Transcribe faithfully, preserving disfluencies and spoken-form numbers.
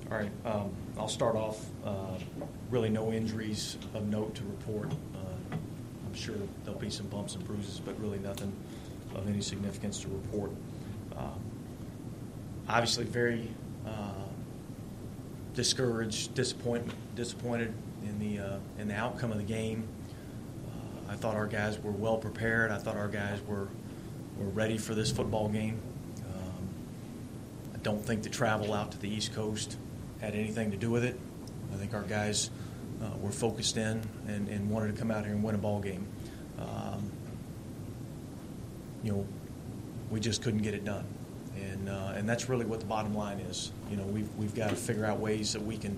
All right, um, I'll start off. Uh, really no injuries of note to report. Uh, I'm sure there'll be some bumps and bruises, but really nothing of any significance to report. Um, obviously very uh, discouraged, disappointment, disappointed in the, uh, in the outcome of the game. Uh, I thought our guys were well prepared. I thought our guys were, were ready for this football game. Um, I don't think the travel out to the East Coast had anything to do with it. I think our guys uh, were focused in and, and wanted to come out here and win a ball game. Um, you know, we just couldn't get it done, and uh, and that's really what the bottom line is. You know, we've we've got to figure out ways that we can